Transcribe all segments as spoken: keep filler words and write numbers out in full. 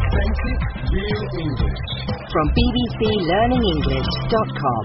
Authentic Real English. From b b c learning english dot com.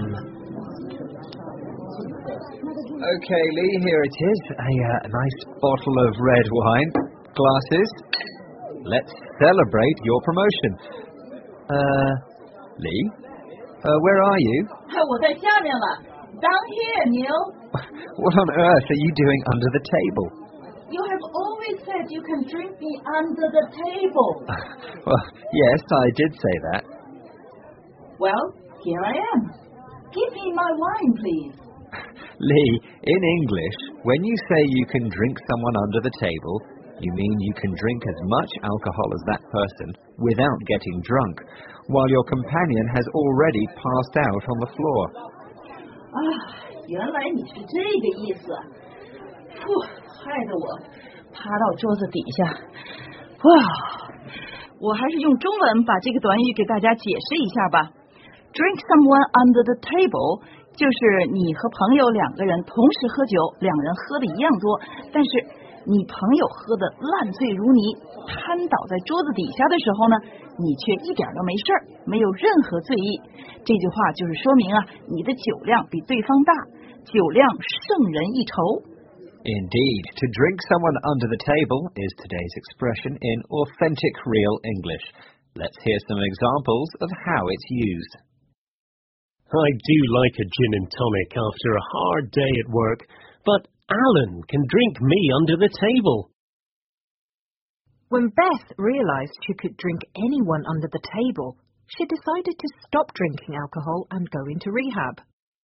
Okay, Lee, here it is. A uh, nice bottle of red wine. Glasses. Let's celebrate your promotion. Uh, Lee? Uh, where are you? 我在下面了 Down here, Neil. What on earth are you doing under the table? You have always said you can drink me under the table. Well, yes, I did say that. Well, here I am. Give me my wine, please. Lee, in English, when you say you can drink someone under the table, you mean you can drink as much alcohol as that person without getting drunk, while your companion has already passed out on the floor. 啊，原来你是这个意思。呼，害得我趴到桌子底下。哇，我还是用中文把这个短语给大家解释一下吧。Drink someone under the table 就是你和朋友两个人同时喝酒，两人喝的一样多，但是你朋友喝的烂醉如泥，瘫倒在桌子底下的时候呢，你却一点都没事儿，没有任何醉意。这句话就是说明啊，你的酒量比对方大，酒量胜人一筹。 Indeed, to drink someone under the table is today's expression in authentic real English. Let's hear some examples of how it's used. I do like a gin and tonic after a hard day at work, but Alan can drink me under the table. When Beth realised she could drink anyone under the table, she decided to stop drinking alcohol and go into rehab.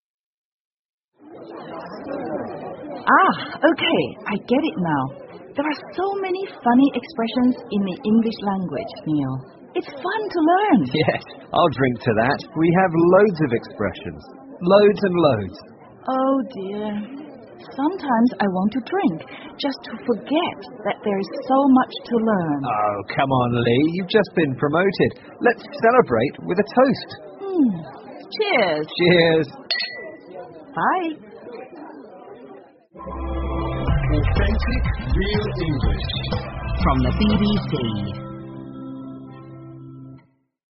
Ah, okay, I get it now. There are so many funny expressions in the English language, Neil. It's fun to learn. Yes, I'll drink to that. We have loads of expressions. Loads and loads. Oh dear. Sometimes I want to drink, just to forget that there is so much to learn. Oh, come on, Lee. You've just been promoted. Let's celebrate with a toast. Hmm. Cheers. Cheers. Bye. Authentic Real English. From the B B C.